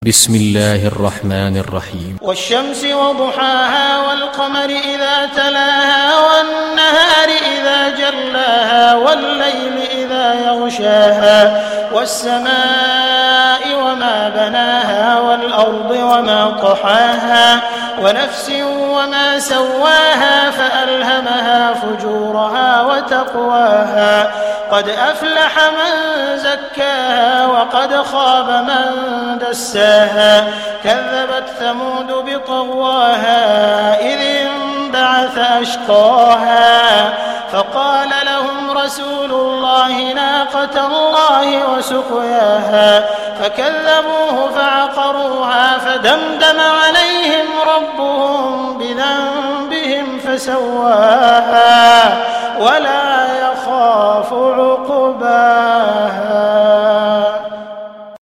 بسم الله الرحمن الرحيم. والشمس وضحاها والقمر إذا تلاها والنهار إذا جلاها والليل إذا يغشاها والسماء وما بناها والأرض وما طحاها ونفس وما سواها فألهمها فجورها وتقواها قد أفلح من زكاها وقد خاب من دساها كذبت ثمود بطغواها إذ انبعث أشقاها فقال لهم رسول الله ناقة الله وسقياها فكذبوه فعقروها فدمدم عليهم ربهم بذنبهم فسواها ولا يخاف عقباها.